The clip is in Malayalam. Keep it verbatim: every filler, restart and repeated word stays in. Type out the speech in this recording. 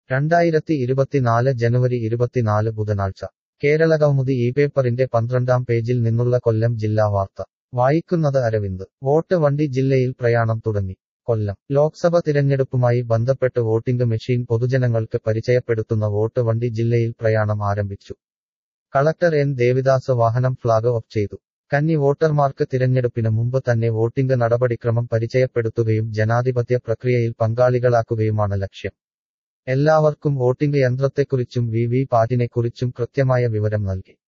രണ്ടായിരത്തി ഇരുപത്തിനാല് ജനുവരി ഇരുപത്തിനാല് ബുധനാഴ്ച കേരളകൗമുദി ഈ പേപ്പറിന്റെ പന്ത്രണ്ടാം പേജിൽ നിന്നുള്ള കൊല്ലം ജില്ലാ വാർത്ത വായിക്കുന്നത് അരവിന്ദ് വോട്ട് വണ്ടി ജില്ലയിൽ പ്രയാണം തുടങ്ങി കൊല്ലം ലോക്സഭ തിരഞ്ഞെടുപ്പുമായി ബന്ധപ്പെട്ട് വോട്ടിംഗ് മെഷീൻ പൊതുജനങ്ങൾക്ക് പരിചയപ്പെടുത്തുന്ന വോട്ട് വണ്ടി ജില്ലയിൽ പ്രയാണം ആരംഭിച്ചു. കളക്ടർ എൻ ദേവിദാസ് വാഹനം ഫ്ളാഗ് ഓഫ് ചെയ്തു. കന്നി വോട്ടർമാർക്ക് തിരഞ്ഞെടുപ്പിന് മുമ്പ് തന്നെ വോട്ടിംഗ് നടപടിക്രമം പരിചയപ്പെടുത്തുകയും ജനാധിപത്യ പ്രക്രിയയിൽ പങ്കാളികളാക്കുകയുമാണ് ലക്ഷ്യം. എല്ലാവർക്കും വോട്ടിംഗ് യന്ത്രത്തെക്കുറിച്ചും വി വി പാറ്റിനെക്കുറിച്ചും കൃത്യമായ വിവരം നൽകി.